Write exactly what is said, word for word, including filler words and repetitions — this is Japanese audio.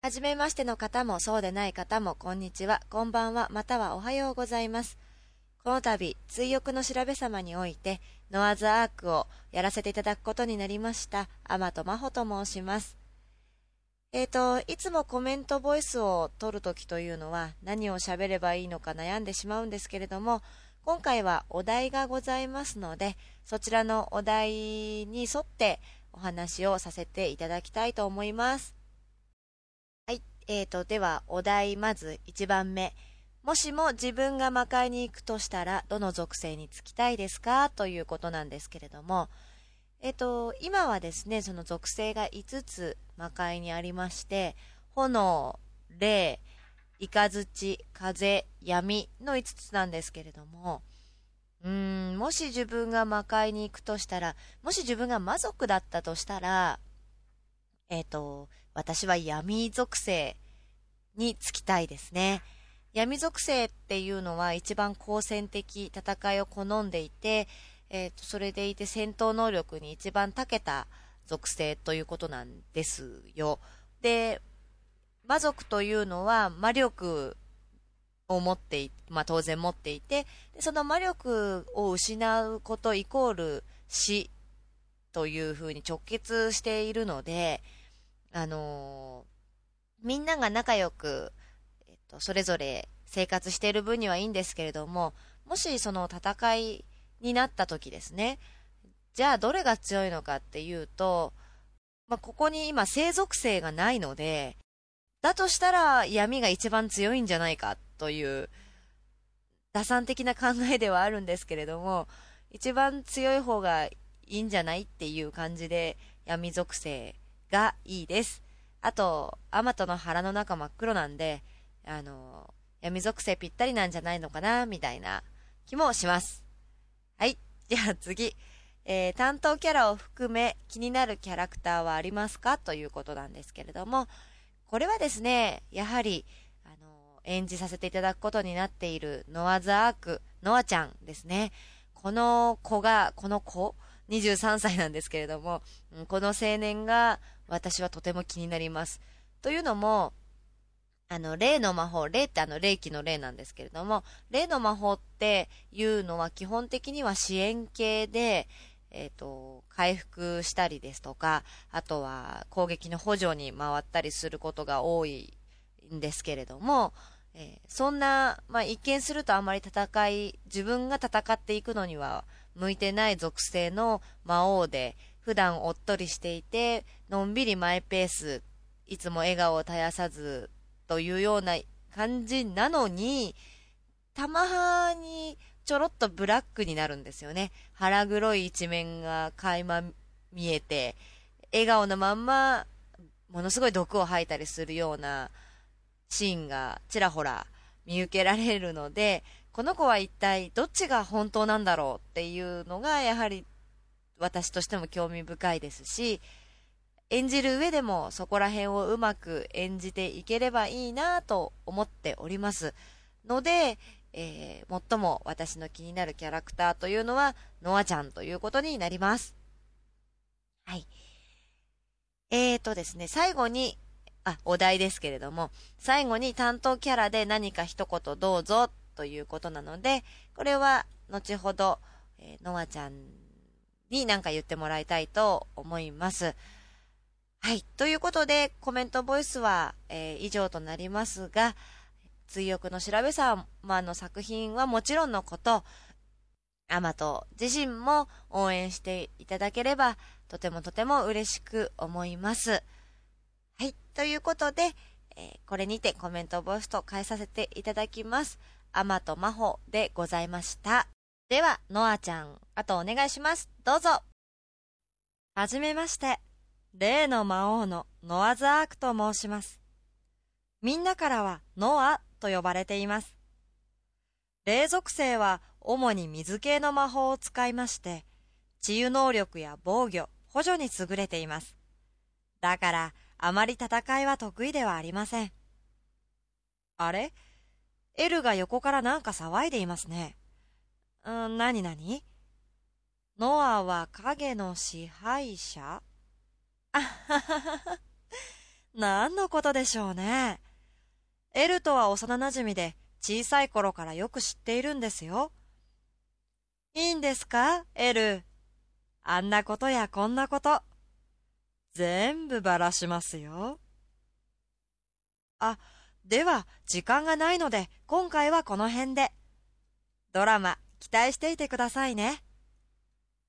はじめましての方もそうでない方もこんにちは、こんばんは、またはおはようございます。この度、追憶の調べ様において、ノアズアークをやらせていただくことになりました、アマトマホと申します。えーと、いつもコメントボイスを取るときというのは何を喋ればいいのか悩んでしまうんですけれども、今回はお題がございますので、そちらのお題に沿ってお話をさせていただきたいと思います。はい、えーと、ではお題まずいちばんめ。もしも自分が魔界に行くとしたらどの属性につきたいですかということなんですけれども、えっと、今はですね、その属性がいつつ魔界にありまして、炎、霊、雷、風、闇のいつつなんですけれども、うーん、もし自分が魔界に行くとしたら、もし自分が魔族だったとしたら、えっと、私は闇属性につきたいですね。闇属性っていうのは一番好戦的戦いを好んでいて、えーと、それでいて戦闘能力に一番長けた属性ということなんですよ。で、魔族というのは魔力を持ってい、まあ当然持っていて、でその魔力を失うことイコール死というふうに直結しているので、あのーみんなが仲良く、えっと、それぞれ生活している分にはいいんですけれども、もしその戦いになった時ですね、じゃあどれが強いのかっていうと、まあ、ここに今生属性がないので、だとしたら闇が一番強いんじゃないかという打算的な考えではあるんですけれども、一番強い方がいいんじゃないっていう感じで闇属性がいいです。あと、アマトの腹の中真っ黒なんで、あの、闇属性ぴったりなんじゃないのかな、みたいな気もします。はい。じゃあ次。えー担当キャラを含め気になるキャラクターはありますかということなんですけれども、これはですね、やはり、あの、演じさせていただくことになっているノアザーク、ノアちゃんですね。この子が、この子、にじゅうさんさいなんですけれども、うんこの青年が私はとても気になります。というのも、あの、霊の魔法、霊ってあの、霊気の霊なんですけれども、霊の魔法っていうのは基本的には支援系で、えっと、回復したりですとか、あとは攻撃の補助に回ったりすることが多いんですけれども、えーそんな、まあ、一見するとあまり戦い、自分が戦っていくのには向いてない属性の魔王で、普段おっとりしていて、のんびりマイペース、いつも笑顔を絶やさずというような感じなのに、たまにちょろっとブラックになるんですよね。腹黒い一面が垣間見えて、笑顔のまんま、ものすごい毒を吐いたりするようなシーンがちらほら見受けられるので、この子は一体どっちが本当なんだろうっていうのがやはり私としても興味深いですし、演じる上でもそこら辺をうまく演じていければいいなと思っておりますので、えー最も私の気になるキャラクターというのはノアちゃんということになります。はい。えーとですね、最後に、あ、お題ですけれども、最後に担当キャラで何か一言どうぞということなので、これは後ほど、えーノアちゃんに何か言ってもらいたいと思います。はい。ということで、コメントボイスは、えー以上となりますが、追憶の調べ様の作品はもちろんのこと、アマト自身も応援していただければ、とてもとても嬉しく思います。はい。ということで、えーこれにてコメントボイスと変えさせていただきます。アマトマホでございました。では、ノアちゃん、あとお願いします。どうぞ。はじめまして。霊の魔王のノアザークと申します。みんなからはノアと呼ばれています。霊属性は主に水系の魔法を使いまして、治癒能力や防御、補助に優れています。だから、あまり戦いは得意ではありません。あれエルが横からなんか騒いでいますね。うん、なになにノアは影の支配者あはははは。 何のことでしょうね。エルとは幼なじみで、小さい頃からよく知っているんですよ。いいんですか、エル。あんなことやこんなこと。全部ばらしますよ。あ、では時間がないので今回はこの辺で。ドラマ期待していてくださいね。